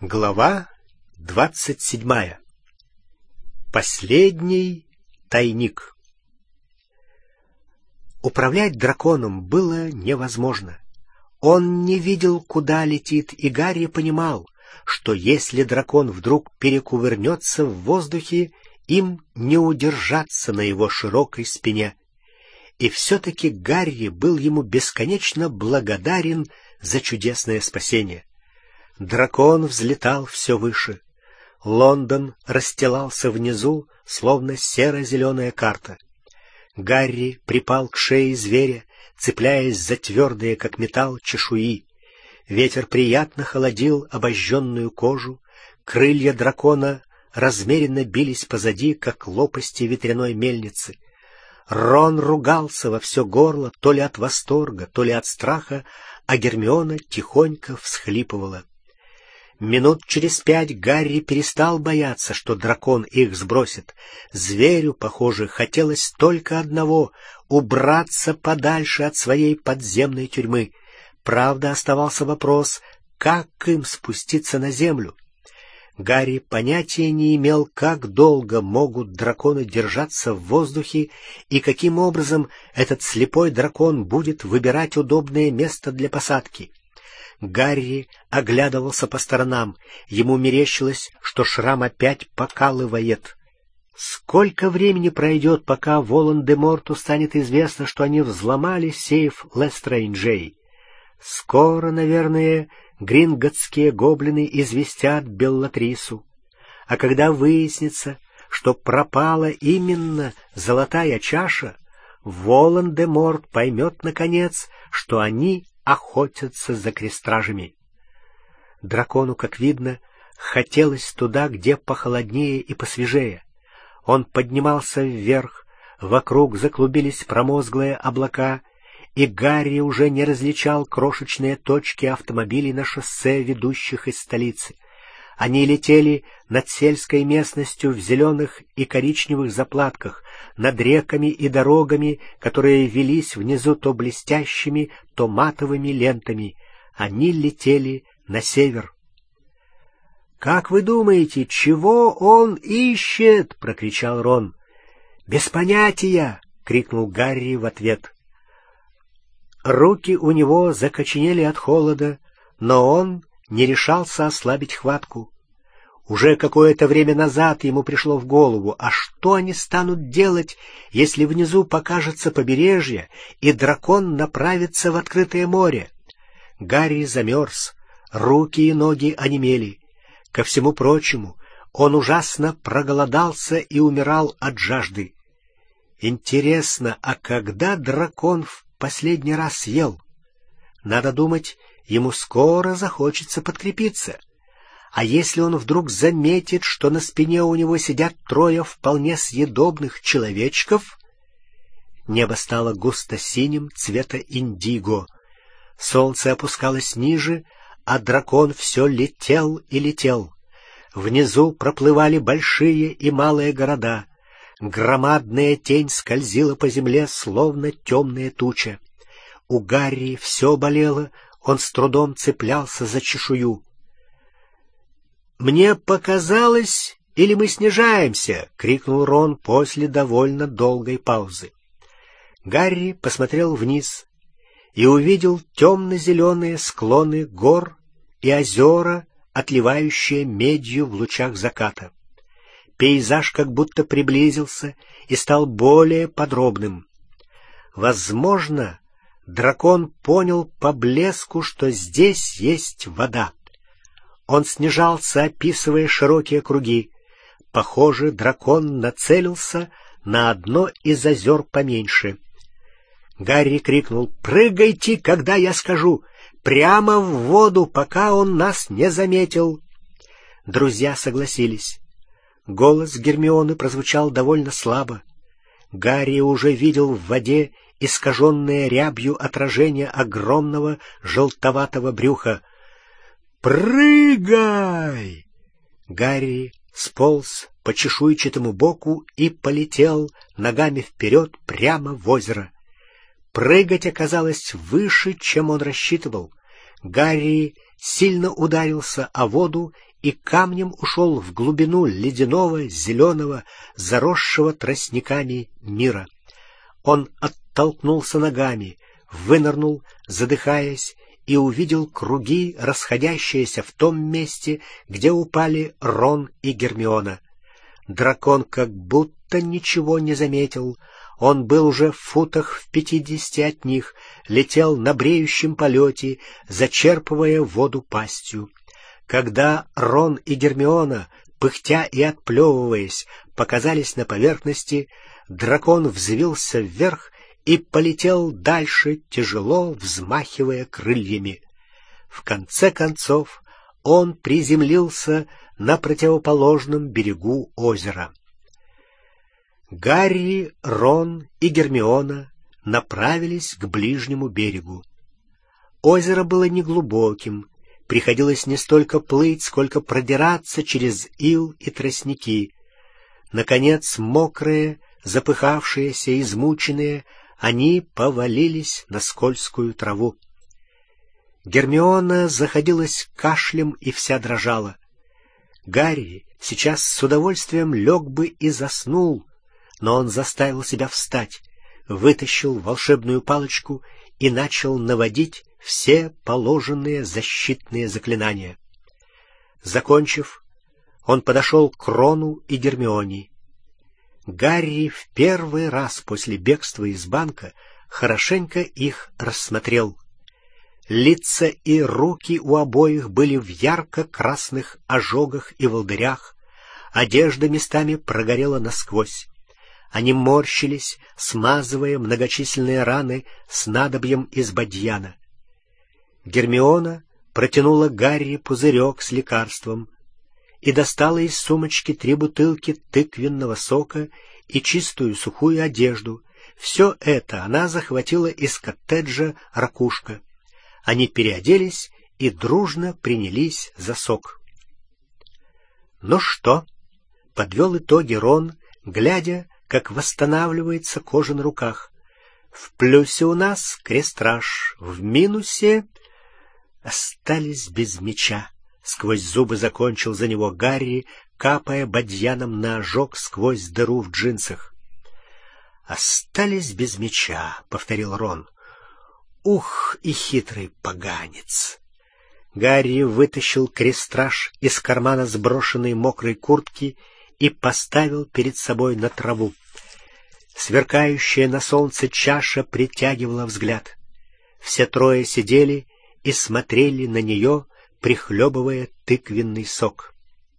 Глава 27. Последний тайник. Управлять драконом было невозможно. Он не видел, куда летит, и Гарри понимал, что если дракон вдруг перекувырнется в воздухе, им не удержаться на его широкой спине. И все-таки Гарри был ему бесконечно благодарен за чудесное спасение. Дракон взлетал все выше. Лондон расстилался внизу, словно серо-зеленая карта. Гарри припал к шее зверя, цепляясь за твердые, как металл, чешуи. Ветер приятно холодил обожженную кожу, крылья дракона размеренно бились позади, как лопасти ветряной мельницы. Рон ругался во все горло, то ли от восторга, то ли от страха, а Гермиона тихонько всхлипывала. Минут через 5 Гарри перестал бояться, что дракон их сбросит. Зверю, похоже, хотелось только одного — убраться подальше от своей подземной тюрьмы. Правда, оставался вопрос, как им спуститься на землю. Гарри понятия не имел, как долго могут драконы держаться в воздухе и каким образом этот слепой дракон будет выбирать удобное место для посадки. Гарри оглядывался по сторонам. Ему мерещилось, что шрам опять покалывает. Сколько времени пройдет, пока Волан-де-Морту станет известно, что они взломали сейф Лестрейнджей? Скоро, наверное, гринготские гоблины известят Беллатрису. А когда выяснится, что пропала именно золотая чаша, Волан-де-Морт поймет, наконец, что они охотятся за крестражами. Дракону, как видно, хотелось туда, где похолоднее и посвежее. Он поднимался вверх, вокруг заклубились промозглые облака, и Гарри уже не различал крошечные точки автомобилей на шоссе, ведущих из столицы. Они летели над сельской местностью в зеленых и коричневых заплатках, над реками и дорогами, которые велись внизу то блестящими, то матовыми лентами. Они летели на север. «Как вы думаете, чего он ищет?» — прокричал Рон. «Без понятия!» — крикнул Гарри в ответ. Руки у него закоченели от холода, но он не решался ослабить хватку. Уже какое-то время назад ему пришло в голову, а что они станут делать, если внизу покажется побережье, и дракон направится в открытое море? Гарри замерз, руки и ноги онемели. Ко всему прочему, он ужасно проголодался и умирал от жажды. Интересно, а когда дракон в последний раз съел? Надо думать, ему скоро захочется подкрепиться. А если он вдруг заметит, что на спине у него сидят 3 вполне съедобных человечков? Небо стало густо-синим, цвета индиго. Солнце опускалось ниже, а дракон все летел и летел. Внизу проплывали большие и малые города. Громадная тень скользила по земле, словно темная туча. У Гарри все болело, он с трудом цеплялся за чешую. «Мне показалось, или мы снижаемся?» — крикнул Рон после довольно долгой паузы. Гарри посмотрел вниз и увидел темно-зеленые склоны гор и озера, отливающие медью в лучах заката. Пейзаж как будто приблизился и стал более подробным. Возможно, дракон понял по блеску, что здесь есть вода. Он снижался, описывая широкие круги. Похоже, дракон нацелился на одно из озер поменьше. Гарри крикнул: «Прыгайте, когда я скажу! Прямо в воду, пока он нас не заметил!» Друзья согласились. Голос Гермионы прозвучал довольно слабо. Гарри уже видел в воде искаженное рябью отражение огромного желтоватого брюха. «Прыгай!» Гарри сполз по чешуйчатому боку и полетел ногами вперед прямо в озеро. Прыгать оказалось выше, чем он рассчитывал. Гарри сильно ударился о воду и камнем ушел в глубину ледяного, зеленого, заросшего тростниками мира. Он оттолкнулся ногами, вынырнул, задыхаясь, и увидел круги, расходящиеся в том месте, где упали Рон и Гермиона. Дракон как будто ничего не заметил. Он был уже в футах в 50 от них, летел на бреющем полете, зачерпывая воду пастью. Когда Рон и Гермиона, пыхтя и отплевываясь, показались на поверхности, дракон взвился вверх и полетел дальше, тяжело взмахивая крыльями. В конце концов он приземлился на противоположном берегу озера. Гарри, Рон и Гермиона направились к ближнему берегу. Озеро было неглубоким, приходилось не столько плыть, сколько продираться через ил и тростники. Наконец, мокрые, запыхавшиеся, измученные, они повалились на скользкую траву. Гермиона заходилась кашлем и вся дрожала. Гарри сейчас с удовольствием лег бы и заснул, но он заставил себя встать, вытащил волшебную палочку и начал наводить все положенные защитные заклинания. Закончив, он подошел к Рону и Гермионе. Гарри в первый раз после бегства из банка хорошенько их рассмотрел. Лица и руки у обоих были в ярко-красных ожогах и волдырях, одежда местами прогорела насквозь. Они морщились, смазывая многочисленные раны снадобьем из бадьяна. Гермиона протянула Гарри пузырек с лекарством и достала из сумочки 3 бутылки тыквенного сока и чистую сухую одежду. Все это она захватила из коттеджа «Ракушка». Они переоделись и дружно принялись за сок. «Ну что?» — подвел итоги Рон, глядя, как восстанавливается кожа на руках. «В плюсе у нас крестраж, в минусе остались без меча». Сквозь зубы закончил за него Гарри, капая бадьяном на ожог сквозь дыру в джинсах. «Остались без меча», — повторил Рон. «Ух, и хитрый поганец!» Гарри вытащил крестраж из кармана сброшенной мокрой куртки и поставил перед собой на траву. Сверкающая на солнце чаша притягивала взгляд. Все трое сидели и смотрели на нее, прихлебывая тыквенный сок.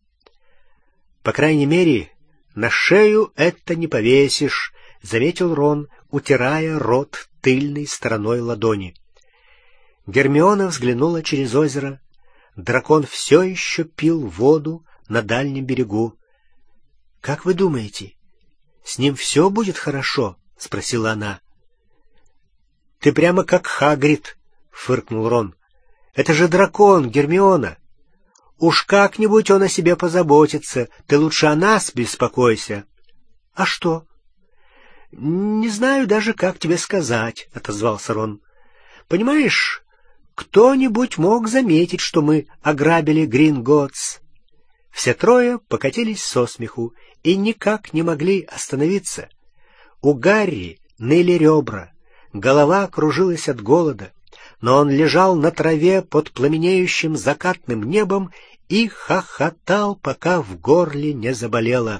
«По крайней мере, на шею это не повесишь», — заметил Рон, утирая рот тыльной стороной ладони. Гермиона взглянула через озеро. Дракон все еще пил воду на дальнем берегу. «Как вы думаете, с ним все будет хорошо?» — спросила она. «Ты прямо как Хагрид», — фыркнул Рон. «Это же дракон, Гермиона. Уж как-нибудь он о себе позаботится. Ты лучше о нас беспокойся». «А что?» «Не знаю даже, как тебе сказать», — отозвался Рон. «Понимаешь, кто-нибудь мог заметить, что мы ограбили Гринготтс». Все трое покатились со смеху и никак не могли остановиться. У Гарри ныли ребра, голова кружилась от голода, но он лежал на траве под пламенеющим закатным небом и хохотал, пока в горле не заболело.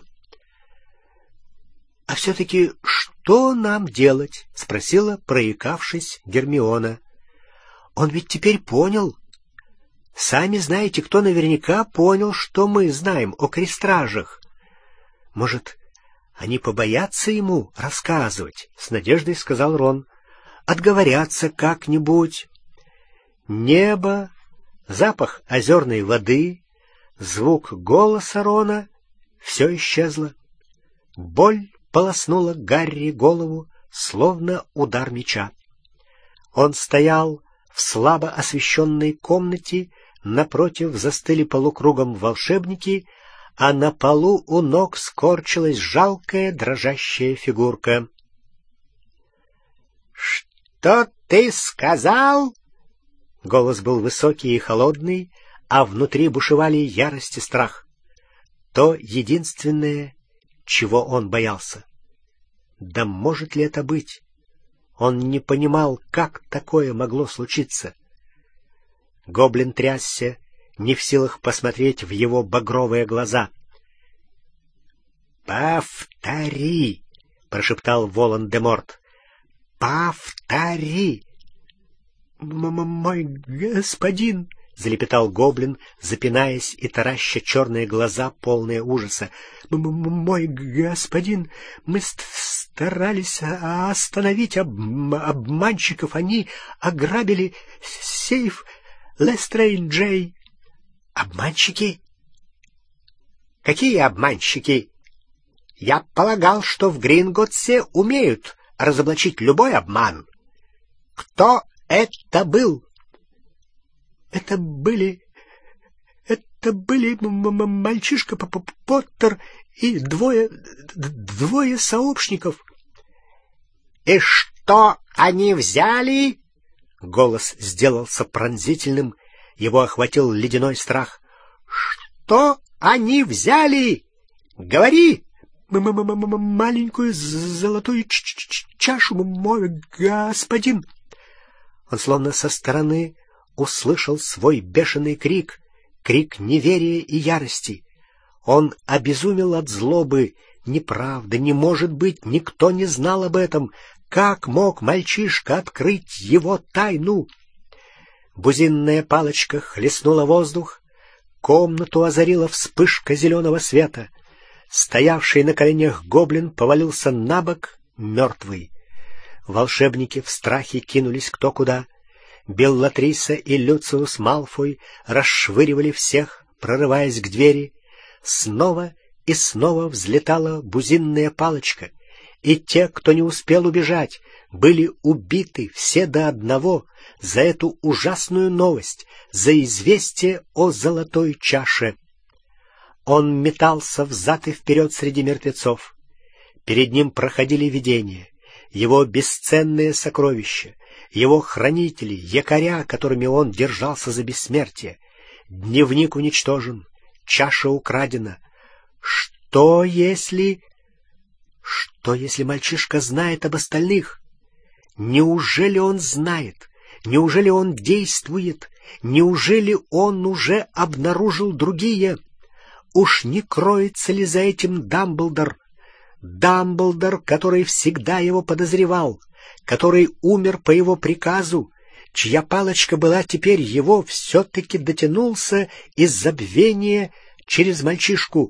«А все-таки что нам делать?» — спросила, проикавшись, Гермиона. «Он ведь теперь понял. Сами знаете, кто наверняка понял, что мы знаем о крестражах. Может, они побоятся ему рассказывать?» — с надеждой сказал Рон. «Отговорятся как-нибудь». Небо, запах озерной воды, звук голоса Рона — все исчезло. Боль полоснула Гарри голову, словно удар меча. Он стоял в слабо освещенной комнате, напротив застыли полукругом волшебники, а на полу у ног скорчилась жалкая дрожащая фигурка. — Что ты сказал? Голос был высокий и холодный, а внутри бушевали ярость и страх. То единственное, чего он боялся. Да может ли это быть? Он не понимал, как такое могло случиться. Гоблин трясся, не в силах посмотреть в его багровые глаза. «Повтори!» — прошептал Волан-де-Морт. «Повтори!» «Мой господин!» — залепетал гоблин, запинаясь и тараща черные глаза, полные ужаса. «Мой господин, мы старались остановить обманщиков. Они ограбили сейф Лестрейн-Джей». «Обманщики? Какие обманщики? Я полагал, что в Гринготсе умеют разоблачить любой обман. Кто это был?» Это были мальчишка Поттер и двое сообщников. «И что они взяли?» Голос сделался пронзительным, его охватил ледяной страх. «Что они взяли? Говори!» «Маленькую золотую чашу, мой господин!» Он словно со стороны услышал свой бешеный крик, крик неверия и ярости. Он обезумел от злобы. Неправда, не может быть, никто не знал об этом. Как мог мальчишка открыть его тайну? Бузинная палочка хлестнула воздух, комнату озарила вспышка зеленого света. Стоявший на коленях гоблин повалился на бок, мертвый. Волшебники в страхе кинулись кто куда. Беллатриса и Люциус Малфой расшвыривали всех, прорываясь к двери. Снова и снова взлетала бузинная палочка, и те, кто не успел убежать, были убиты все до одного за эту ужасную новость, за известие о золотой чаше. Он метался взад и вперед среди мертвецов. Перед ним проходили видения, его бесценные сокровища, его хранители, якоря, которыми он держался за бессмертие. Дневник уничтожен, чаша украдена. Что если мальчишка знает об остальных? Неужели он знает? Неужели он действует? Неужели он уже обнаружил другие? Уж не кроется ли за этим Дамблдор? Дамблдор, который всегда его подозревал, который умер по его приказу, чья палочка была теперь его, все-таки дотянулся из забвения через мальчишку.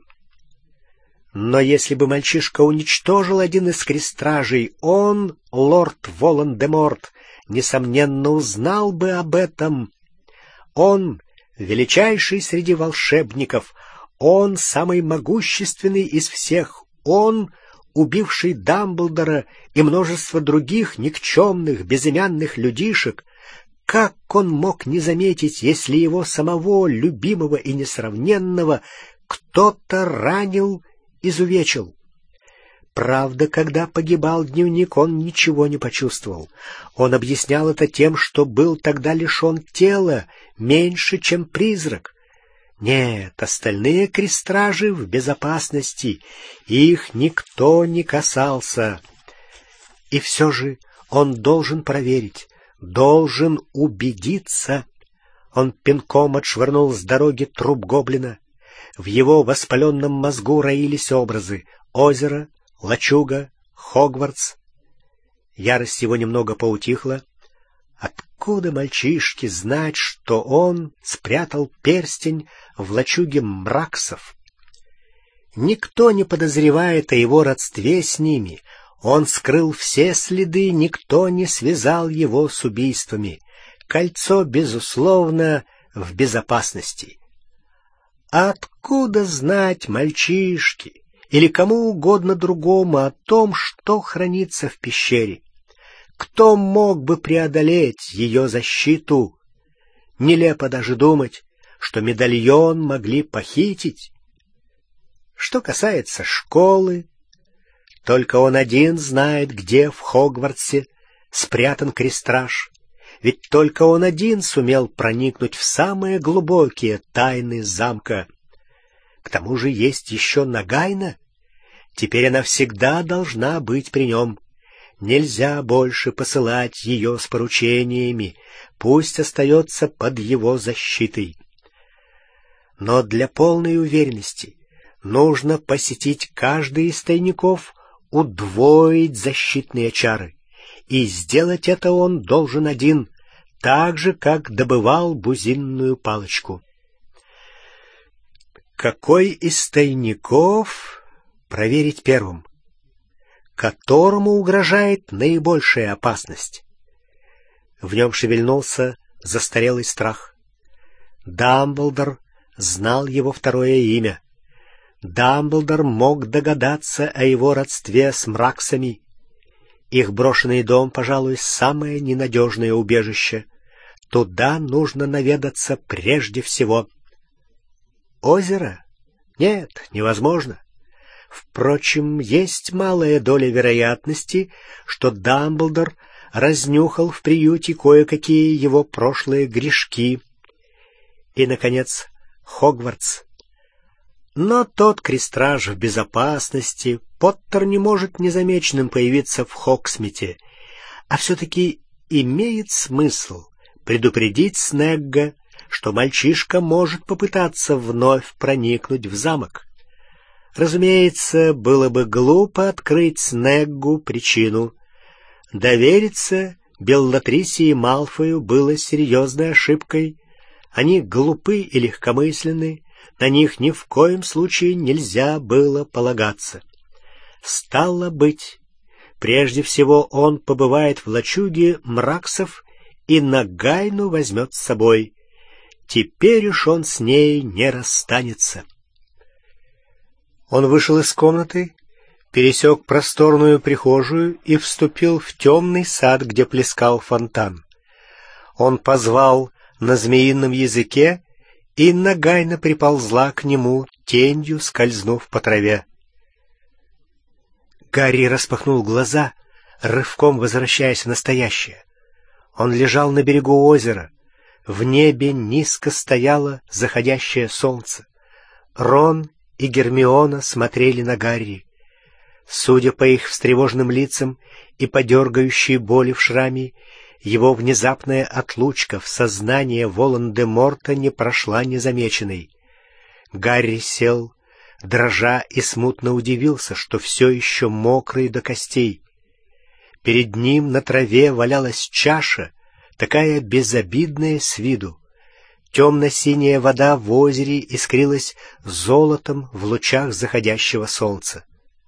Но если бы мальчишка уничтожил один из крестражей, он, лорд Волан-де-Морт, несомненно узнал бы об этом. Он, величайший среди волшебников, он, самый могущественный из всех, он, убивший Дамблдора и множество других никчемных, безымянных людишек. Как он мог не заметить, если его самого, любимого и несравненного, кто-то ранил, изувечил? Правда, когда погибал дневник, он ничего не почувствовал. Он объяснял это тем, что был тогда лишен тела, меньше, чем призрак. Нет, остальные крестражи в безопасности, их никто не касался. И все же он должен проверить, должен убедиться. Он пинком отшвырнул с дороги труп гоблина. В его воспаленном мозгу роились образы: озеро, лачуга, Хогвартс. Ярость его немного поутихла. Откуда мальчишке знать, что он спрятал перстень в лачуге Мраксов? Никто не подозревает о его родстве с ними. Он скрыл все следы, никто не связал его с убийствами. Кольцо, безусловно, в безопасности. А откуда знать мальчишке или кому угодно другому о том, что хранится в пещере? Кто мог бы преодолеть ее защиту? Нелепо даже думать, что медальон могли похитить. Что касается школы, только он один знает, где в Хогвартсе спрятан крестраж. ведь только он один сумел проникнуть в самые глубокие тайны замка. К тому же есть еще Нагайна. Теперь она всегда должна быть при нем. Нельзя больше посылать ее с поручениями, пусть остается под его защитой. Но для полной уверенности нужно посетить каждый из тайников, удвоить защитные чары. И сделать это он должен один, так же, как добывал бузинную палочку. Какой из тайников проверить первым? Которому угрожает наибольшая опасность? В нем шевельнулся застарелый страх. Дамблдор знал его второе имя. Дамблдор мог догадаться о его родстве с Мраксами. Их брошенный дом, пожалуй, самое ненадежное убежище. Туда нужно наведаться прежде всего. Озеро? Нет, невозможно. Впрочем, есть малая доля вероятности, что Дамблдор разнюхал в приюте кое-какие его прошлые грешки. И, наконец, Хогвартс. Но тот крестраж в безопасности, Поттер не может незамеченным появиться в Хогсмите, а все-таки имеет смысл предупредить Снегга, что мальчишка может попытаться вновь проникнуть в замок. Разумеется, было бы глупо открыть Снеггу причину. Довериться Беллатриссе и Малфою было серьезной ошибкой. Они глупы и легкомысленны, на них ни в коем случае нельзя было полагаться. Стало быть, прежде всего он побывает в лачуге Мраксов и Нагайну возьмет с собой. Теперь уж он с ней не расстанется. Он вышел из комнаты, пересек просторную прихожую и вступил в темный сад, где плескал фонтан. Он позвал на змеином языке, и Нагайна приползла к нему, тенью скользнув по траве. Гарри распахнул глаза, рывком возвращаясь в настоящее. Он лежал на берегу озера. В небе низко стояло заходящее солнце. Рон и Гермиона смотрели на Гарри. Судя по их встревоженным лицам и по дергающей боли в шраме, его внезапная отлучка в сознание Волан-де-Морта не прошла незамеченной. Гарри сел, дрожа, и смутно удивился, что все еще мокрый до костей. Перед ним на траве валялась чаша, такая безобидная с виду. Темно-синяя вода в озере искрилась золотом в лучах заходящего солнца.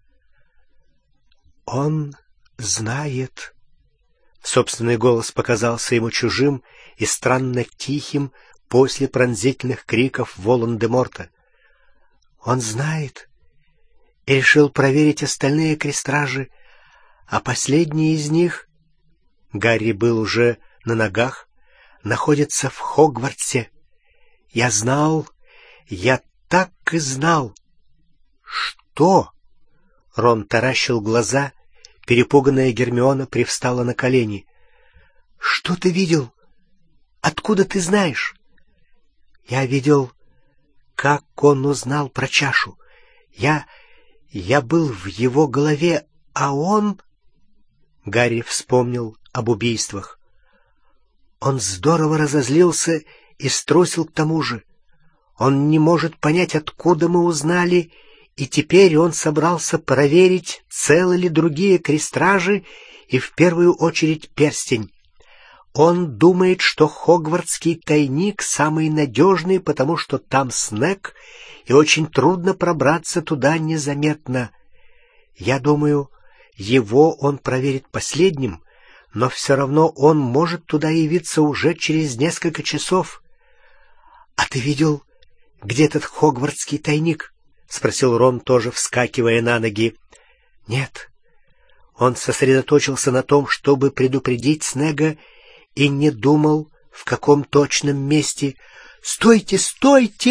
«Он знает...» Собственный голос показался ему чужим и странно тихим после пронзительных криков Волан-де-Морта. «Он знает и решил проверить остальные крестражи, а последний из них...» Гарри был уже на ногах, находится в Хогвартсе. Я знал, я так и знал. Что? Рон таращил глаза, перепуганная Гермиона привстала на колени. Что ты видел? Откуда ты знаешь? Я видел, как он узнал про чашу. Я был в его голове, а он... Гарри вспомнил об убийствах. Он здорово разозлился и струсил к тому же. Он не может понять, откуда мы узнали, и теперь он собрался проверить, целы ли другие крестражи и в первую очередь перстень. Он думает, что Хогвартский тайник самый надежный, потому что там Снегг, и очень трудно пробраться туда незаметно. Я думаю, его он проверит последним, но все равно он может туда явиться уже через несколько часов. — А ты видел, где этот Хогвартский тайник? — спросил Рон, тоже вскакивая на ноги. — Нет. Он сосредоточился на том, чтобы предупредить Снегга, и не думал, в каком точном месте. — Стойте, стойте!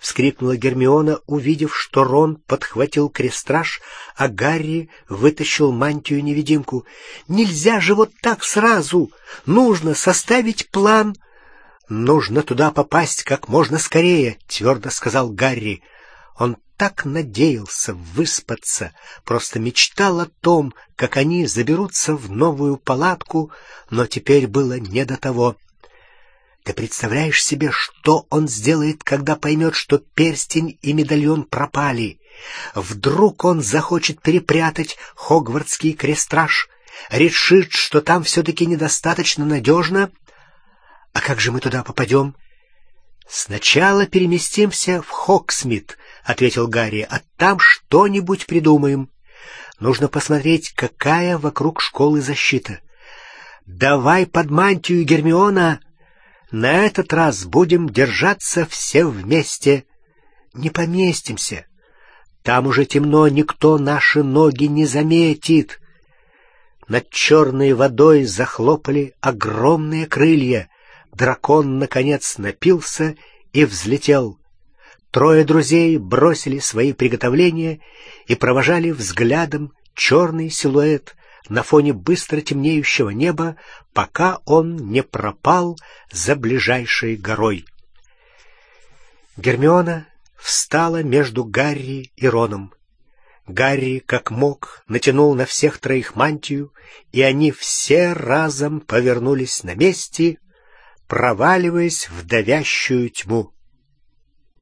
вскрикнула Гермиона, увидев, что Рон подхватил крестраж, а Гарри вытащил мантию-невидимку. «Нельзя же вот так сразу! Нужно составить план!» «Нужно туда попасть как можно скорее», — твердо сказал Гарри. Он так надеялся выспаться, просто мечтал о том, как они заберутся в новую палатку, но теперь было не до того. Ты представляешь себе, что он сделает, когда поймет, что перстень и медальон пропали? Вдруг он захочет перепрятать хогвартский крестраж, решит, что там все-таки недостаточно надежно? А как же мы туда попадем? Сначала переместимся в Хогсмит, — ответил Гарри, — а там что-нибудь придумаем. Нужно посмотреть, какая вокруг школы защита. Давай под мантию, Гермиона! На этот раз будем держаться все вместе. Не поместимся. Там уже темно, никто наши ноги не заметит. Над черной водой захлопали огромные крылья. Дракон, наконец, напился и взлетел. Трое друзей бросили свои приготовления и провожали взглядом черный силуэт на фоне быстро темнеющего неба, пока он не пропал за ближайшей горой. Гермиона встала между Гарри и Роном. Гарри, как мог, натянул на всех троих мантию, и они все разом повернулись на месте, проваливаясь в давящую тьму.